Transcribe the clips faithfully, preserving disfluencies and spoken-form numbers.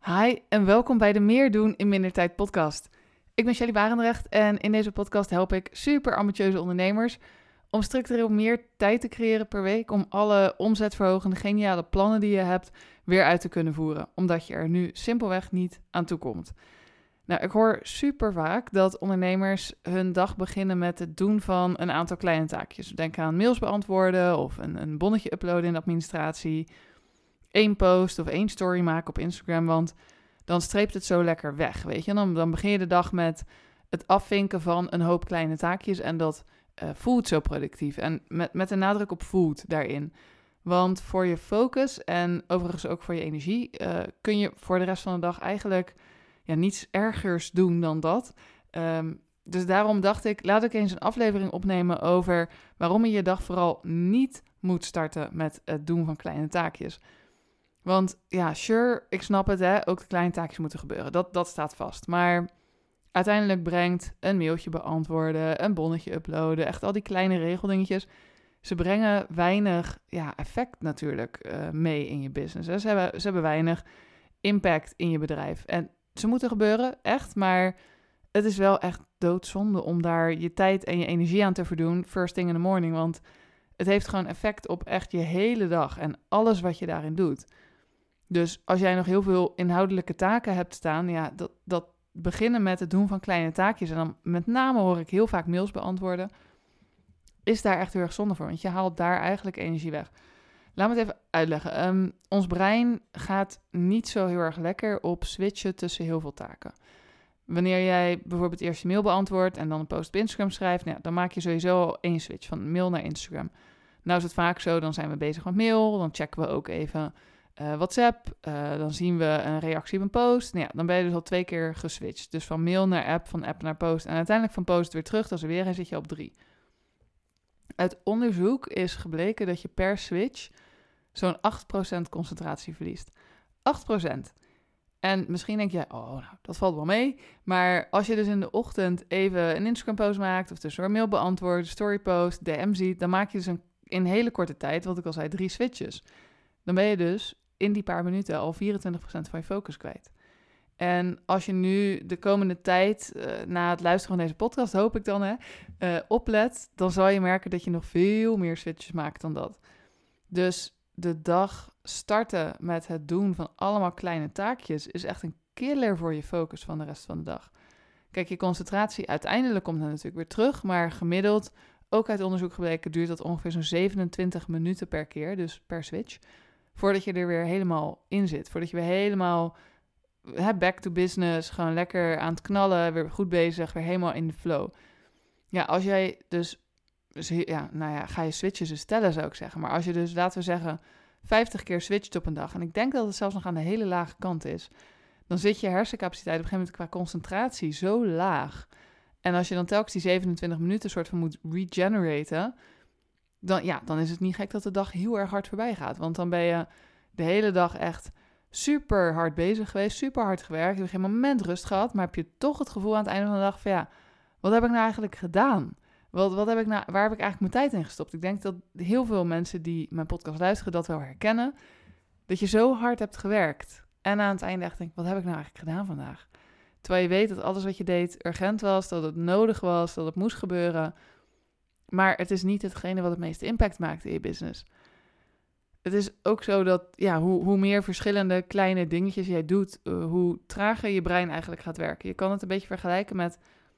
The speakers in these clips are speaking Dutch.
Hi en welkom bij de Meer doen in minder tijd podcast. Ik ben Shelly Barendrecht en in deze podcast help ik super ambitieuze ondernemers om structureel meer tijd te creëren per week om alle omzetverhogende geniale plannen die je hebt weer uit te kunnen voeren, omdat je er nu simpelweg niet aan toe komt. Nou, ik hoor super vaak dat ondernemers hun dag beginnen met het doen van een aantal kleine taakjes. Denk aan mails beantwoorden of een, een bonnetje uploaden in de administratie, één post of één story maken op Instagram, want dan streept het zo lekker weg, weet je. Dan, dan begin je de dag met het afvinken van een hoop kleine taakjes en dat uh, voelt zo productief. En met, met een nadruk op voelt daarin. Want voor je focus en overigens ook voor je energie uh, kun je voor de rest van de dag eigenlijk ja, niets ergers doen dan dat. Um, dus daarom dacht ik, laat ik eens een aflevering opnemen over waarom je je dag vooral niet moet starten met het doen van kleine taakjes. Want ja, sure, ik snap het, hè, ook de kleine taakjes moeten gebeuren. Dat, dat staat vast. Maar uiteindelijk brengt een mailtje beantwoorden, een bonnetje uploaden, echt al die kleine regeldingetjes, ze brengen weinig ja, effect natuurlijk uh, mee in je business. Hè. Ze, hebben, ze hebben weinig impact in je bedrijf. En ze moeten gebeuren, echt, maar het is wel echt doodzonde om daar je tijd en je energie aan te verdoen first thing in the morning. Want het heeft gewoon effect op echt je hele dag en alles wat je daarin doet. Dus als jij nog heel veel inhoudelijke taken hebt staan, ja, dat, dat beginnen met het doen van kleine taakjes en dan met name hoor ik heel vaak mails beantwoorden, is daar echt heel erg zonde voor, want je haalt daar eigenlijk energie weg. Laat me het even uitleggen. Um, ons brein gaat niet zo heel erg lekker op switchen tussen heel veel taken. Wanneer jij bijvoorbeeld eerst je mail beantwoordt en dan een post op Instagram schrijft, nou ja, dan maak je sowieso al één switch van mail naar Instagram. Nou is het vaak zo, dan zijn we bezig met mail, dan checken we ook even uh, WhatsApp, uh, dan zien we een reactie op een post. Nou ja, dan ben je dus al twee keer geswitcht. Dus van mail naar app, van app naar post en uiteindelijk van post weer terug, als er weer een zit je op drie. Uit onderzoek is gebleken dat je per switch zo'n acht procent concentratie verliest. acht procent. En misschien denk je, oh, nou, dat valt wel mee. Maar als je dus in de ochtend even een Instagram-post maakt, of tussendoor een mail beantwoordt, story-post, D M ziet, dan maak je dus een, in hele korte tijd, wat ik al zei, drie switches. Dan ben je dus in die paar minuten al vierentwintig procent van je focus kwijt. En als je nu de komende tijd, uh, na het luisteren van deze podcast, hoop ik dan, hè, uh, oplet, dan zal je merken dat je nog veel meer switches maakt dan dat. Dus de dag starten met het doen van allemaal kleine taakjes is echt een killer voor je focus van de rest van de dag. Kijk, je concentratie uiteindelijk komt dan natuurlijk weer terug, maar gemiddeld, ook uit onderzoek gebleken, duurt dat ongeveer zo'n zevenentwintig minuten per keer, dus per switch, voordat je er weer helemaal in zit. Voordat je weer helemaal hè, back to business, gewoon lekker aan het knallen, weer goed bezig, weer helemaal in de flow. Ja, als jij dus, dus ja, nou ja, ga je switches dus tellen zou ik zeggen. Maar als je dus, laten we zeggen, vijftig keer switcht op een dag, en ik denk dat het zelfs nog aan de hele lage kant is, dan zit je hersencapaciteit op een gegeven moment qua concentratie zo laag. En als je dan telkens die zevenentwintig minuten soort van moet regeneraten, dan, ja, dan is het niet gek dat de dag heel erg hard voorbij gaat. Want dan ben je de hele dag echt super hard bezig geweest, super hard gewerkt, heb je geen moment rust gehad, maar heb je toch het gevoel aan het einde van de dag van ja, wat heb ik nou eigenlijk gedaan? Wat, wat heb ik nou, waar heb ik eigenlijk mijn tijd in gestopt? Ik denk dat heel veel mensen die mijn podcast luisteren dat wel herkennen, dat je zo hard hebt gewerkt en aan het einde echt denkt, wat heb ik nou eigenlijk gedaan vandaag? Terwijl je weet dat alles wat je deed urgent was, dat het nodig was, dat het moest gebeuren, maar het is niet hetgene wat het meeste impact maakt in je business. Het is ook zo dat ja, hoe, hoe meer verschillende kleine dingetjes jij doet, uh, hoe trager je brein eigenlijk gaat werken. Je kan het een beetje vergelijken met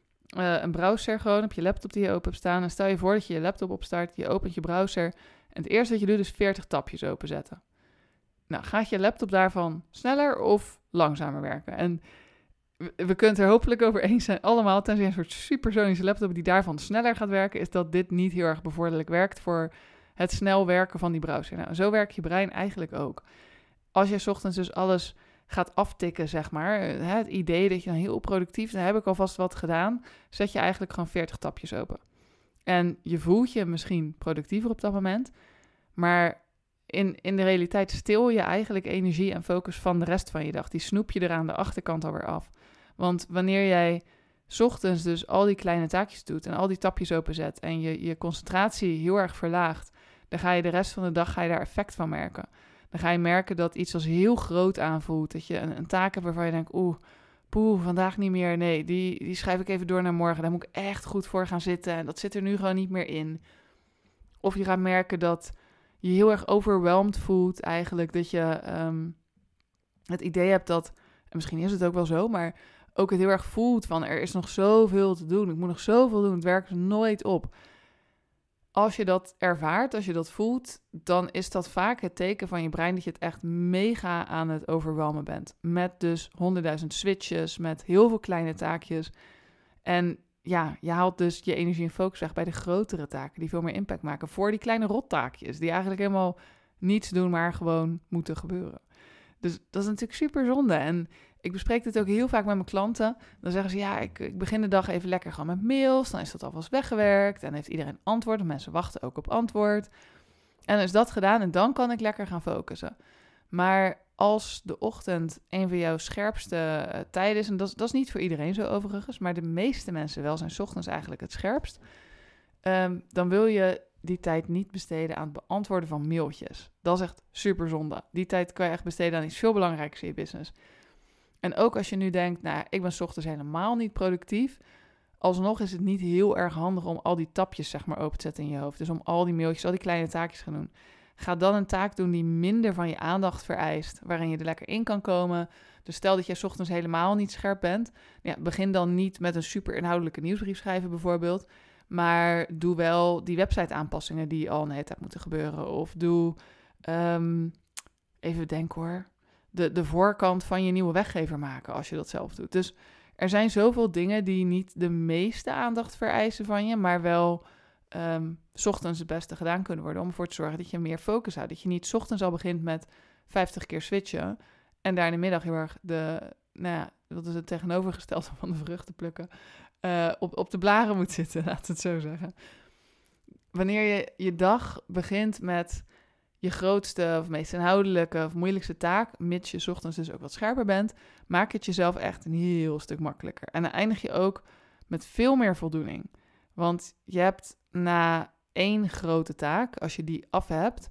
uh, een browser gewoon op je laptop die je open hebt staan. En stel je voor dat je je laptop opstart, je opent je browser en het eerste wat je doet is veertig tabjes openzetten. Nou, gaat je laptop daarvan sneller of langzamer werken? En we, we kunnen het er hopelijk over eens zijn allemaal, tenzij een soort supersonische laptop die daarvan sneller gaat werken, is dat dit niet heel erg bevorderlijk werkt voor het snel werken van die browser. Nou, zo werkt je brein eigenlijk ook. Als je 's ochtends dus alles gaat aftikken, zeg maar, het idee dat je dan heel productief, dan heb ik alvast wat gedaan, zet je eigenlijk gewoon veertig tabjes open. En je voelt je misschien productiever op dat moment, maar in, in de realiteit stil je eigenlijk energie en focus van de rest van je dag. Die snoep je er aan de achterkant alweer af. Want wanneer jij 's ochtends dus al die kleine taakjes doet en al die tabjes openzet en je, je concentratie heel erg verlaagt, dan ga je de rest van de dag ga je daar effect van merken. dan ga je merken dat iets als heel groot aanvoelt. Dat je een, een taak hebt waarvan je denkt, oeh, poeh, vandaag niet meer. Nee, die, die schrijf ik even door naar morgen. Daar moet ik echt goed voor gaan zitten. En dat zit er nu gewoon niet meer in. Of je gaat merken dat je heel erg overweldigd voelt eigenlijk. Dat je um, het idee hebt dat, en misschien is het ook wel zo, maar ook het heel erg voelt van er is nog zoveel te doen. Ik moet nog zoveel doen. Het werkt nooit op. Als je dat ervaart, als je dat voelt, dan is dat vaak het teken van je brein dat je het echt mega aan het overwelmen bent. Met dus honderdduizend switches, met heel veel kleine taakjes. En ja, je haalt dus je energie en focus weg bij de grotere taken die veel meer impact maken. Voor die kleine rottaakjes die eigenlijk helemaal niets doen, maar gewoon moeten gebeuren. Dus dat is natuurlijk super zonde. En ik bespreek dit ook heel vaak met mijn klanten. Dan zeggen ze, ja, ik, ik begin de dag even lekker gewoon met mails. Dan is dat alvast weggewerkt. En dan heeft iedereen antwoord. En mensen wachten ook op antwoord. En dan is dat gedaan en dan kan ik lekker gaan focussen. Maar als de ochtend een van jouw scherpste uh, tijden is... en dat, dat is niet voor iedereen zo overigens... maar de meeste mensen wel zijn 's ochtends eigenlijk het scherpst... Um, dan wil je die tijd niet besteden aan het beantwoorden van mailtjes. Dat is echt super zonde. Die tijd kan je echt besteden aan iets veel belangrijkers in je business. En ook als je nu denkt, nou, ik ben 's ochtends helemaal niet productief. Alsnog is het niet heel erg handig om al die tapjes zeg maar open te zetten in je hoofd. Dus om al die mailtjes, al die kleine taakjes te gaan doen. Ga dan een taak doen die minder van je aandacht vereist, waarin je er lekker in kan komen. Dus stel dat jij 's ochtends helemaal niet scherp bent. Ja, begin dan niet met een super inhoudelijke nieuwsbrief schrijven bijvoorbeeld. Maar doe wel die website aanpassingen die al een hele tijd moeten gebeuren. Of doe, um, even denken hoor, de, de voorkant van je nieuwe weggever maken als je dat zelf doet. Dus er zijn zoveel dingen die niet de meeste aandacht vereisen van je, maar wel um, 's ochtends het beste gedaan kunnen worden. Om ervoor te zorgen dat je meer focus houdt. Dat je niet 's ochtends al begint met vijftig keer switchen en daar in de middag heel erg de, nou ja, dat is het tegenovergestelde van de vruchten plukken. Uh, op, op de blaren moet zitten, laat het zo zeggen. Wanneer je je dag begint met je grootste of meest inhoudelijke of moeilijkste taak, mits je 's ochtends dus ook wat scherper bent, maak het jezelf echt een heel stuk makkelijker. En dan eindig je ook met veel meer voldoening. Want je hebt na één grote taak, als je die af hebt,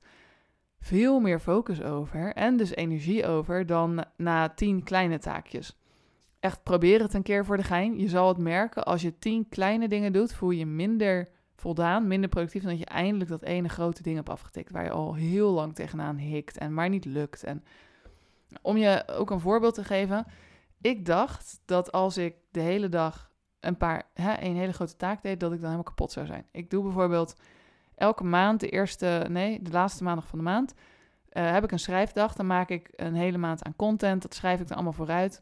veel meer focus over en dus energie over dan na tien kleine taakjes. Echt probeer het een keer voor de gein. Je zal het merken, als je tien kleine dingen doet, voel je je minder voldaan, minder productief, dan dat je eindelijk dat ene grote ding hebt afgetikt, waar je al heel lang tegenaan hikt en maar niet lukt. En om je ook een voorbeeld te geven, ik dacht dat als ik de hele dag een paar, hè, een hele grote taak deed, dat ik dan helemaal kapot zou zijn. Ik doe bijvoorbeeld elke maand, de eerste, nee, de laatste maandag van de maand, uh, heb ik een schrijfdag. Dan maak ik een hele maand aan content, dat schrijf ik dan allemaal vooruit.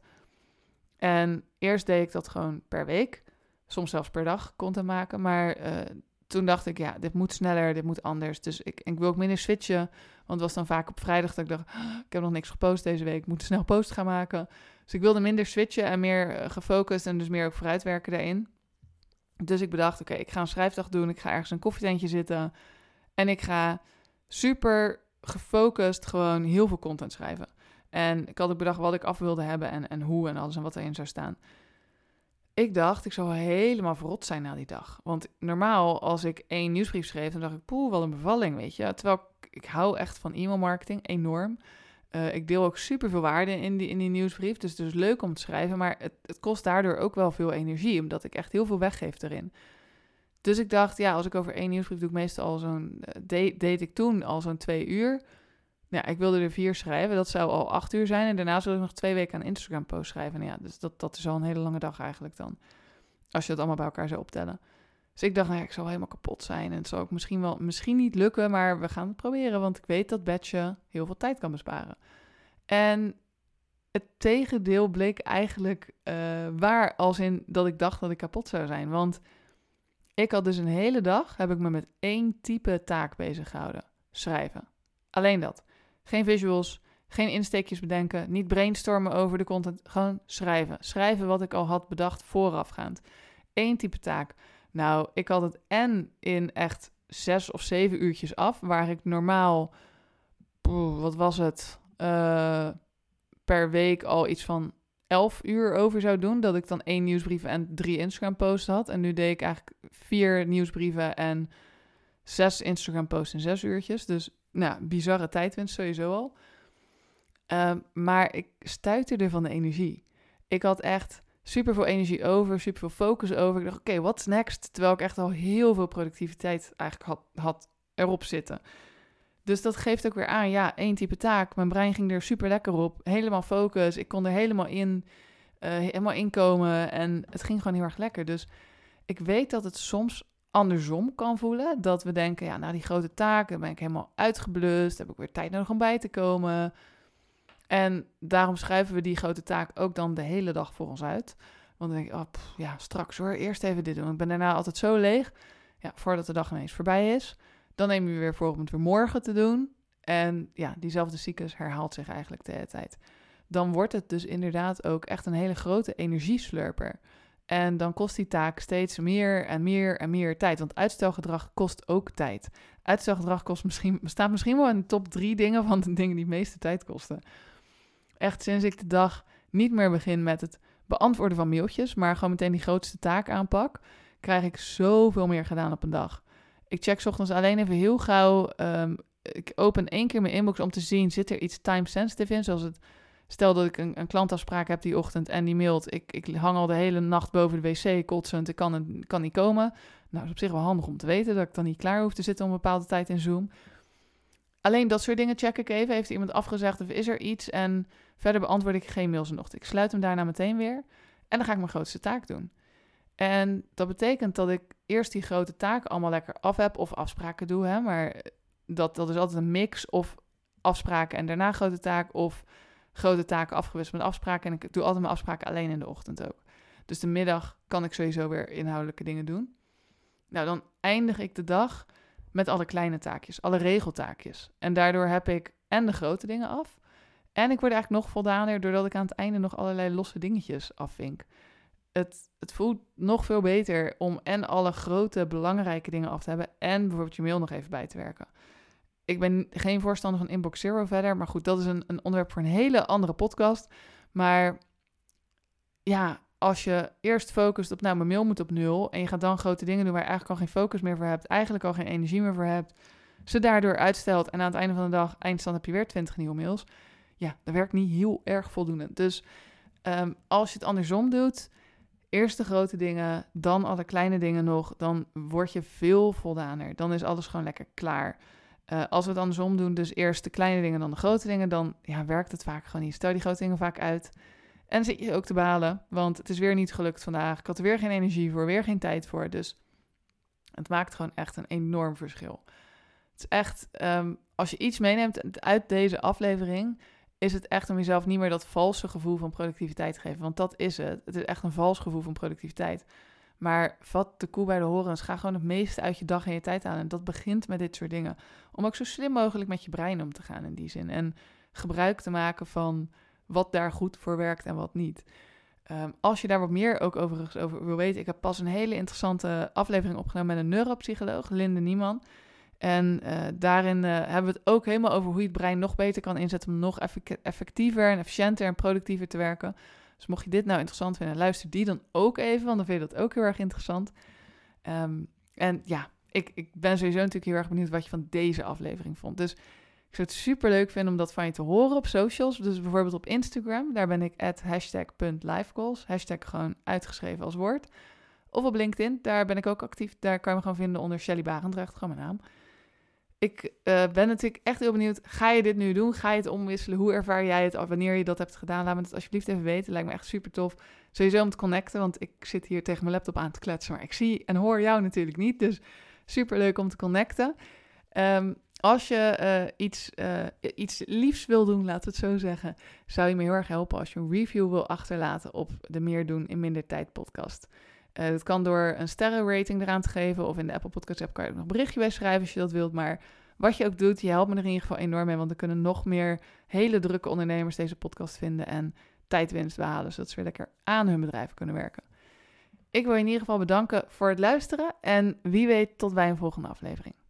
En eerst deed ik dat gewoon per week, soms zelfs per dag content maken. Maar uh, toen dacht ik, ja, dit moet sneller, dit moet anders. Dus ik, ik wil ook minder switchen, want het was dan vaak op vrijdag dat ik dacht, oh, ik heb nog niks gepost deze week, ik moet snel post gaan maken. Dus ik wilde minder switchen en meer uh, gefocust en dus meer ook vooruitwerken daarin. Dus ik bedacht, oké, okay, ik ga een schrijfdag doen, ik ga ergens een koffietentje zitten en ik ga super gefocust gewoon heel veel content schrijven. En ik had ook bedacht wat ik af wilde hebben en, en hoe en alles en wat erin zou staan. Ik dacht, ik zou helemaal verrot zijn na die dag. Want normaal, als ik één nieuwsbrief schreef, dan dacht ik, poeh, wat een bevalling, weet je. Terwijl ik, ik hou echt van e-mailmarketing, enorm. Uh, ik deel ook superveel waarde in die, in die nieuwsbrief, dus het is leuk om te schrijven. Maar het, het kost daardoor ook wel veel energie, omdat ik echt heel veel weggeef erin. Dus ik dacht, ja, als ik over één nieuwsbrief doe, ik meestal al zo'n, deed, deed ik toen al zo'n twee uur. Ja, ik wilde er vier schrijven. Dat zou al acht uur zijn. En daarna zou ik nog twee weken aan Instagram post schrijven. En ja, dus dat, dat is al een hele lange dag eigenlijk dan. Als je dat allemaal bij elkaar zou optellen. Dus ik dacht, nou ja, ik zal helemaal kapot zijn. En het zal ook misschien wel, misschien niet lukken, maar we gaan het proberen. Want ik weet dat batchen heel veel tijd kan besparen. En het tegendeel bleek eigenlijk uh, waar, als in dat ik dacht dat ik kapot zou zijn. Want ik had dus een hele dag, heb ik me met één type taak bezig gehouden. Schrijven. Alleen dat. Geen visuals, geen insteekjes bedenken, niet brainstormen over de content, gewoon schrijven. Schrijven wat ik al had bedacht voorafgaand. Eén type taak. Nou, ik had het en in echt zes of zeven uurtjes af, waar ik normaal, poeh, wat was het, uh, per week al iets van elf uur over zou doen. Dat ik dan één nieuwsbrief en drie Instagram posts had. En nu deed ik eigenlijk vier nieuwsbrieven en zes Instagram posts in zes uurtjes. Dus nou, bizarre tijdwinst sowieso al. Um, maar ik stuitte van de energie. Ik had echt super veel energie over, super veel focus over. Ik dacht, oké, okay, what's next? Terwijl ik echt al heel veel productiviteit eigenlijk had, had erop zitten. Dus dat geeft ook weer aan, ja, één type taak. Mijn brein ging er super lekker op. Helemaal focus. Ik kon er helemaal in, uh, helemaal inkomen. En het ging gewoon heel erg lekker. Dus ik weet dat het soms andersom kan voelen. Dat we denken, ja, nou die grote taak, dan ben ik helemaal uitgeblust. Heb ik weer tijd nodig om bij te komen. En daarom schuiven we die grote taak ook dan de hele dag voor ons uit. Want dan denk ik, oh, pff, ja, straks hoor, eerst even dit doen. Ik ben daarna altijd zo leeg. Ja, voordat de dag ineens voorbij is. Dan neem je weer voor om het weer morgen te doen. En ja, diezelfde cyclus herhaalt zich eigenlijk de hele tijd. Dan wordt het dus inderdaad ook echt een hele grote energieslurper. En dan kost die taak steeds meer en meer en meer tijd. Want uitstelgedrag kost ook tijd. Uitstelgedrag kost misschien, staat misschien wel in de top drie dingen van de dingen die het meeste tijd kosten. Echt sinds ik de dag niet meer begin met het beantwoorden van mailtjes, maar gewoon meteen die grootste taak aanpak, krijg ik zoveel meer gedaan op een dag. Ik check 's ochtends alleen even heel gauw. Um, ik open één keer mijn inbox om te zien, zit er iets time-sensitive in? Zoals het, stel dat ik een, een klantafspraak heb die ochtend en die mailt. Ik, ik hang al de hele nacht boven de wc kotsend, ik kan, het, kan niet komen. Nou, dat is op zich wel handig om te weten, dat ik dan niet klaar hoef te zitten om een bepaalde tijd in Zoom. Alleen dat soort dingen check ik even. Heeft iemand afgezegd of is er iets? En verder beantwoord ik geen mails nog. Ik sluit hem daarna meteen weer. En dan ga ik mijn grootste taak doen. En dat betekent dat ik eerst die grote taken allemaal lekker af heb of afspraken doe. Hè? Maar dat, dat is altijd een mix of afspraken en daarna grote taak. Of grote taken afgewisseld met afspraken. En ik doe altijd mijn afspraken alleen in de ochtend ook. Dus de middag kan ik sowieso weer inhoudelijke dingen doen. Nou, dan eindig ik de dag met alle kleine taakjes, alle regeltaakjes. En daardoor heb ik en de grote dingen af. En ik word eigenlijk nog voldaner doordat ik aan het einde nog allerlei losse dingetjes afvink. Het, het voelt nog veel beter om en alle grote, belangrijke dingen af te hebben en bijvoorbeeld je mail nog even bij te werken. Ik ben geen voorstander van Inbox Zero verder, maar goed, dat is een, een onderwerp voor een hele andere podcast. Maar ja, als je eerst focust op, nou, mijn mail moet op nul en je gaat dan grote dingen doen waar je eigenlijk al geen focus meer voor hebt, eigenlijk al geen energie meer voor hebt, ze daardoor uitstelt en aan het einde van de dag, eindstand heb je weer twintig nieuwe mails. Ja, dat werkt niet heel erg voldoende. Dus um, als je het andersom doet, eerst de grote dingen, dan alle kleine dingen nog, dan word je veel voldaner. Dan is alles gewoon lekker klaar. Uh, als we het andersom doen, dus eerst de kleine dingen, dan de grote dingen, dan ja, werkt het vaak gewoon niet. Stel die grote dingen vaak uit. En dan zit je ook te balen, want het is weer niet gelukt vandaag. Ik had er weer geen energie voor, weer geen tijd voor. Dus het maakt gewoon echt een enorm verschil. Het is echt, um, als je iets meeneemt uit deze aflevering, is het echt om jezelf niet meer dat valse gevoel van productiviteit te geven. Want dat is het. Het is echt een vals gevoel van productiviteit. Maar vat de koe bij de horens. Ga gewoon het meeste uit je dag en je tijd aan. En dat begint met dit soort dingen. Om ook zo slim mogelijk met je brein om te gaan in die zin. En gebruik te maken van wat daar goed voor werkt en wat niet. Um, als je daar wat meer ook overigens over wil weten. Ik heb pas een hele interessante aflevering opgenomen met een neuropsycholoog, Linde Nieman. En uh, daarin uh, hebben we het ook helemaal over hoe je het brein nog beter kan inzetten om nog effect- effectiever en efficiënter en productiever te werken. Dus mocht je dit nou interessant vinden, luister die dan ook even, want dan vind je dat ook heel erg interessant. Um, en ja, ik, ik ben sowieso natuurlijk heel erg benieuwd wat je van deze aflevering vond. Dus ik zou het super leuk vinden om dat van je te horen op socials. Dus bijvoorbeeld op Instagram, daar ben ik at hashtag punt lifegoals. Hashtag gewoon uitgeschreven als woord. Of op LinkedIn, daar ben ik ook actief. Daar kan je me gewoon vinden onder Shelly Barendrecht, gewoon mijn naam. Ik uh, ben natuurlijk echt heel benieuwd, ga je dit nu doen? Ga je het omwisselen? Hoe ervaar jij het? Wanneer je dat hebt gedaan, laat me het alsjeblieft even weten. Lijkt me echt super tof. Sowieso om te connecten, want ik zit hier tegen mijn laptop aan te kletsen. Maar ik zie en hoor jou natuurlijk niet, dus super leuk om te connecten. Um, als je uh, iets, uh, iets liefs wil doen, laten we het zo zeggen, zou je me heel erg helpen als je een review wil achterlaten op de Meer doen in minder tijd podcast. Uh, dat kan door een sterrenrating eraan te geven of in de Apple Podcast app kan je ook nog een berichtje bij schrijven als je dat wilt. Maar wat je ook doet, je helpt me er in ieder geval enorm mee, want er kunnen nog meer hele drukke ondernemers deze podcast vinden en tijdwinst behalen, zodat ze weer lekker aan hun bedrijf kunnen werken. Ik wil je in ieder geval bedanken voor het luisteren en wie weet tot bij een volgende aflevering.